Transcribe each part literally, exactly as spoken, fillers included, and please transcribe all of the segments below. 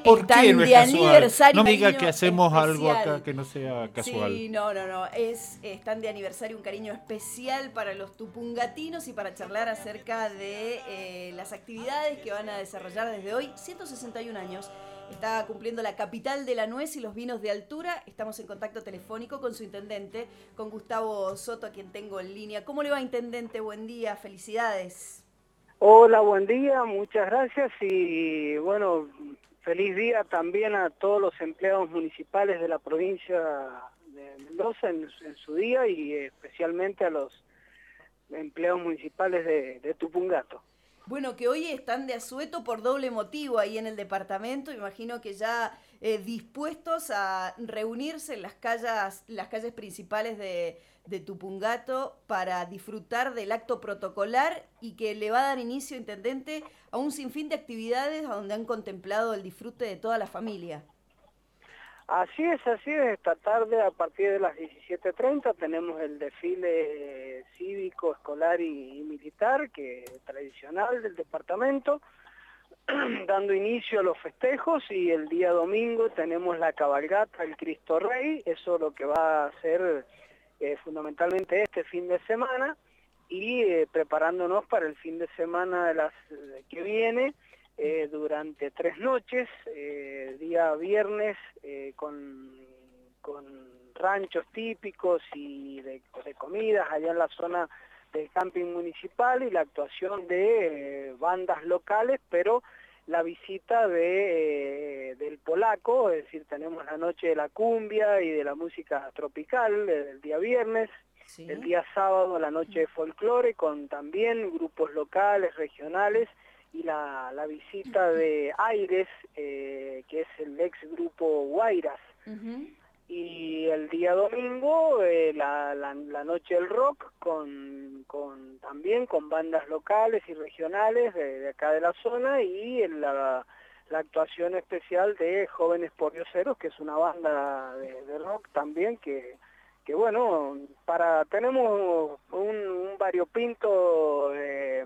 ¿Por están qué no es de casual? aniversario. No me un diga cariño que hacemos algo especial. acá que no sea casual. Sí, no, no, no. Es, están de aniversario un cariño especial para los tupungatinos y para charlar acerca de eh, las actividades que van a desarrollar desde hoy. ciento sesenta y un años. Está cumpliendo la capital de la nuez y los vinos de altura. Estamos en contacto telefónico con su intendente, con Gustavo Soto, a quien tengo en línea. ¿Cómo le va, intendente? Buen día, felicidades. Hola, buen día, muchas gracias y bueno, feliz día también a todos los empleados municipales de la provincia de Mendoza en, en su día y especialmente a los empleados municipales de, de Tupungato. Bueno, que hoy están de asueto por doble motivo ahí en el departamento, imagino que ya eh, dispuestos a reunirse en las calles, las calles principales de, de Tupungato para disfrutar del acto protocolar y que le va a dar inicio, intendente, a un sinfín de actividades a donde han contemplado el disfrute de toda la familia. Así es, así es, esta tarde a partir de las diecisiete treinta tenemos el desfile cívico, escolar y, y militar, que es tradicional del departamento, dando inicio a los festejos, y el día domingo tenemos la cabalgata del Cristo Rey. Eso lo que va a hacer eh, fundamentalmente este fin de semana, y eh, preparándonos para el fin de semana de las, eh, que viene, Eh, durante tres noches, eh, día viernes eh, con, con ranchos típicos y de, de comidas allá en la zona del camping municipal, y la actuación de eh, bandas locales, pero la visita de, eh, del polaco, es decir, tenemos la noche de la cumbia y de la música tropical eh, el día viernes, sí. El día sábado la noche de folclore con también grupos locales, regionales, y la, la visita de Aires, eh, que es el ex grupo Guairas. Uh-huh. Y el día domingo, eh, la, la, la noche del rock, con, con también con bandas locales y regionales de, de acá de la zona, y la, la actuación especial de Jóvenes Pordioseros, que es una banda de, de rock también, que... que bueno, para tenemos un, un variopinto eh,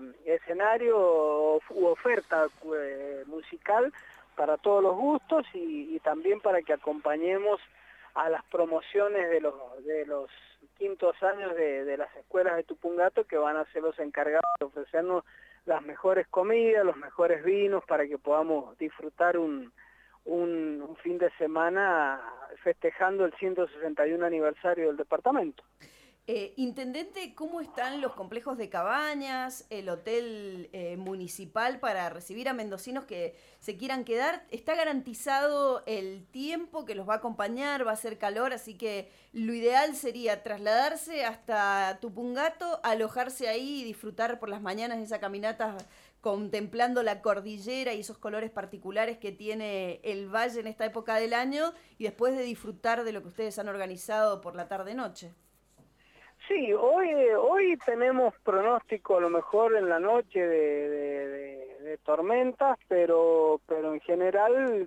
escenario u oferta eh, musical para todos los gustos, y, y también para que acompañemos a las promociones de los de los quintos años de, de las escuelas de Tupungato, que van a ser los encargados de ofrecernos las mejores comidas, los mejores vinos, para que podamos disfrutar un Un, un fin de semana festejando el ciento sesenta y uno aniversario del departamento. Eh, intendente, ¿cómo están los complejos de cabañas, el hotel eh, municipal para recibir a mendocinos que se quieran quedar? ¿Está garantizado el tiempo que los va a acompañar? Va a ser calor, así que lo ideal sería trasladarse hasta Tupungato, alojarse ahí y disfrutar por las mañanas de esa caminata contemplando la cordillera y esos colores particulares que tiene el valle en esta época del año, y después de disfrutar de lo que ustedes han organizado por la tarde-noche. Sí, hoy, hoy tenemos pronóstico a lo mejor en la noche de, de, de, de tormentas, pero, pero en general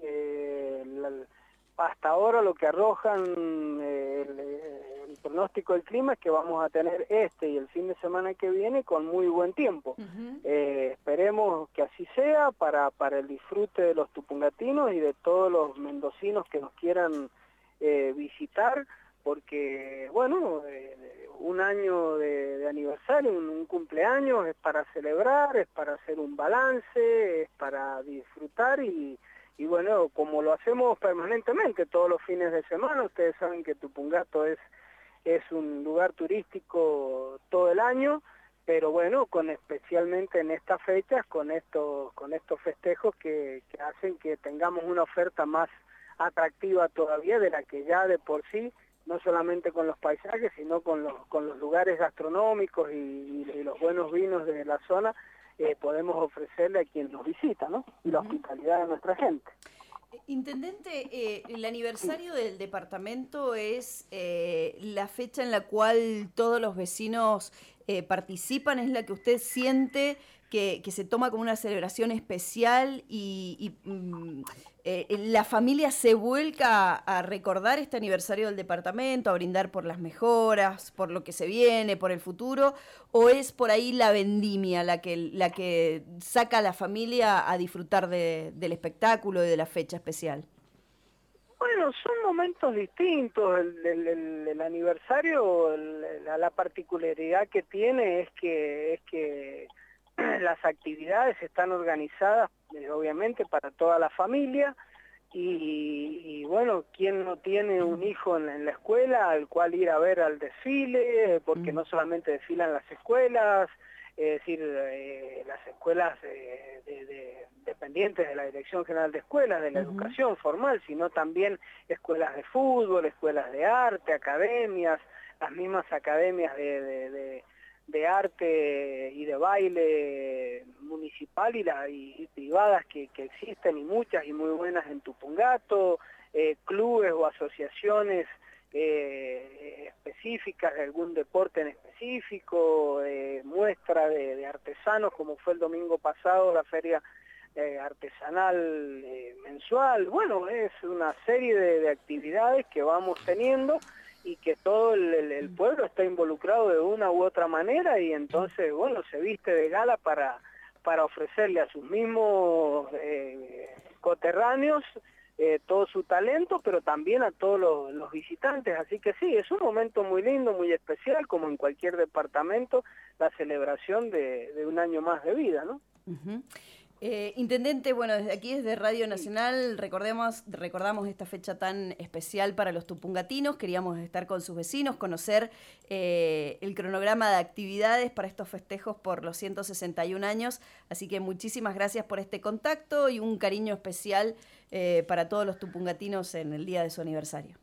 eh, la, hasta ahora lo que arrojan eh, el, el pronóstico del clima es que vamos a tener este y el fin de semana que viene con muy buen tiempo. Uh-huh. eh, esperemos que así sea para, para el disfrute de los tupungatinos y de todos los mendocinos que nos quieran eh, visitar, porque, bueno, eh, un año de, de aniversario, un, un cumpleaños es para celebrar, es para hacer un balance, es para disfrutar, y, y bueno, como lo hacemos permanentemente todos los fines de semana. Ustedes saben que Tupungato es, es un lugar turístico todo el año, pero bueno, con especialmente en estas fechas, con estos, con estos festejos que, que hacen que tengamos una oferta más atractiva todavía de la que ya de por sí, no solamente con los paisajes, sino con los, con los lugares gastronómicos y, y, y los buenos vinos de la zona, eh, podemos ofrecerle a quien nos visita, ¿no? Y la hospitalidad de nuestra gente. Intendente, eh, el aniversario del departamento es eh, la fecha en la cual todos los vecinos eh, participan, es la que usted siente que, que se toma como una celebración especial y, y mm, eh, la familia se vuelca a, a recordar este aniversario del departamento, a brindar por las mejoras, por lo que se viene, por el futuro, o es por ahí la vendimia la que, la que saca a la familia a disfrutar de, del espectáculo y de la fecha especial? Bueno, son momentos distintos. El, el, el, el aniversario, el, la, la particularidad que tiene es que, es que las actividades están organizadas, eh, obviamente, para toda la familia. Y, y bueno, ¿quién no tiene un hijo en, en la escuela al cual ir a ver al desfile? Porque no solamente desfilan las escuelas, es decir, eh, las escuelas eh, de, de, dependientes de la Dirección General de Escuelas, de la uh-huh. educación formal, sino también escuelas de fútbol, escuelas de arte, academias, las mismas academias de, de, de, de arte y de baile municipal y, la, y, y privadas que, que existen, y muchas y muy buenas en Tupungato, eh, clubes o asociaciones Eh, específicas de algún deporte en específico, eh, muestra de, de artesanos, como fue el domingo pasado la feria eh, artesanal eh, mensual. Bueno, es una serie de, de actividades que vamos teniendo y que todo el, el, el pueblo está involucrado de una u otra manera, y entonces, bueno, se viste de gala para, para ofrecerle a sus mismos eh, coterráneos Eh, todo su talento, pero también a todos los, los visitantes. Así que sí, es un momento muy lindo, muy especial, como en cualquier departamento, la celebración de, de un año más de vida, ¿no? Uh-huh. Eh, Intendente, bueno, desde aquí, desde Radio Nacional, recordemos, recordamos esta fecha tan especial para los tupungatinos. Queríamos estar con sus vecinos, conocer eh, el cronograma de actividades para estos festejos por los ciento sesenta y un años. Así que muchísimas gracias por este contacto y un cariño especial eh, para todos los tupungatinos en el día de su aniversario.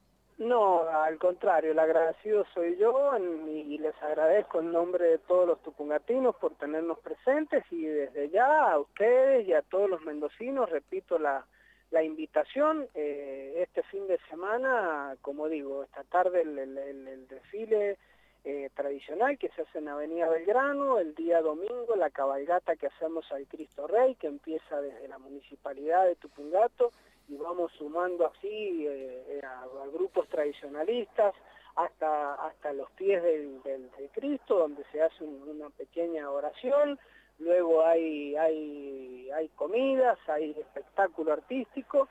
No, al contrario, el agradecido soy yo, y les agradezco en nombre de todos los tupungatinos por tenernos presentes, y desde ya a ustedes y a todos los mendocinos repito la, la invitación. Eh, este fin de semana, como digo, esta tarde el, el, el, el desfile eh, tradicional que se hace en Avenida Belgrano, el día domingo la cabalgata que hacemos al Cristo Rey, que empieza desde la Municipalidad de Tupungato, y vamos sumando así eh, a, a grupos tradicionalistas hasta, hasta los pies del, del, del Cristo, donde se hace un, una pequeña oración. Luego hay, hay, hay comidas, hay espectáculo artístico,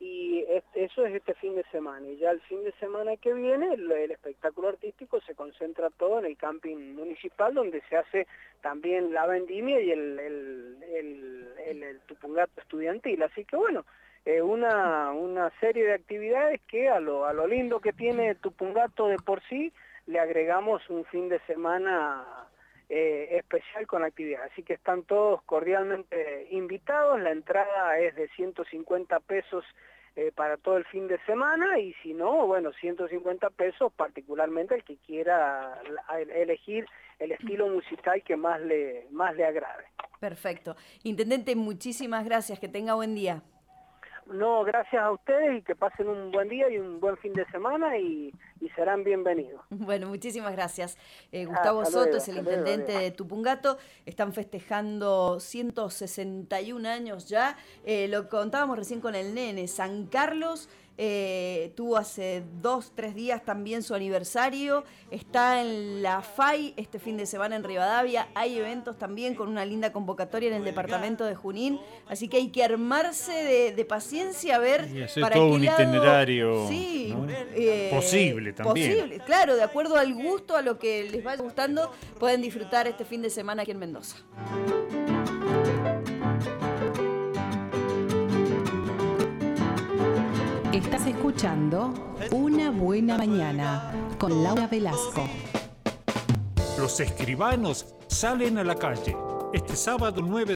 y este, eso es este fin de semana. Y ya el fin de semana que viene el, el espectáculo artístico se concentra todo en el camping municipal, donde se hace también la vendimia y el, el, el, el, el Tupungato estudiantil. Así que bueno, Eh, una, una serie de actividades que a lo, a lo lindo que tiene Tupungato de por sí, le agregamos un fin de semana eh, especial con actividad. Así que están todos cordialmente invitados. La entrada es de ciento cincuenta pesos eh, para todo el fin de semana, y si no, bueno, ciento cincuenta pesos particularmente el que quiera elegir el estilo musical que más le, más le agrade. Perfecto. Intendente, muchísimas gracias, que tenga buen día. No, gracias a ustedes, y que pasen un buen día y un buen fin de semana, y, y serán bienvenidos. Bueno, muchísimas gracias. Eh, Gustavo ah, Soto luego, es el intendente luego, de Tupungato. Están festejando ciento sesenta y un años ya. Eh, lo contábamos recién con el nene. San Carlos eh, tuvo hace dos, tres días también su aniversario. Está en la F A I este fin de semana en Rivadavia. Hay eventos también con una linda convocatoria en el departamento de Junín. Así que hay que armarse de, de paciencia a ver y hacer para todo qué un lado, itinerario, sí, ¿no? eh, posible también. Posible, claro, de acuerdo al gusto, a lo que les vaya gustando, pueden disfrutar este fin de semana aquí en Mendoza. Estás escuchando Una Buena Mañana con Laura Velasco. Los escribanos salen a la calle este sábado nueve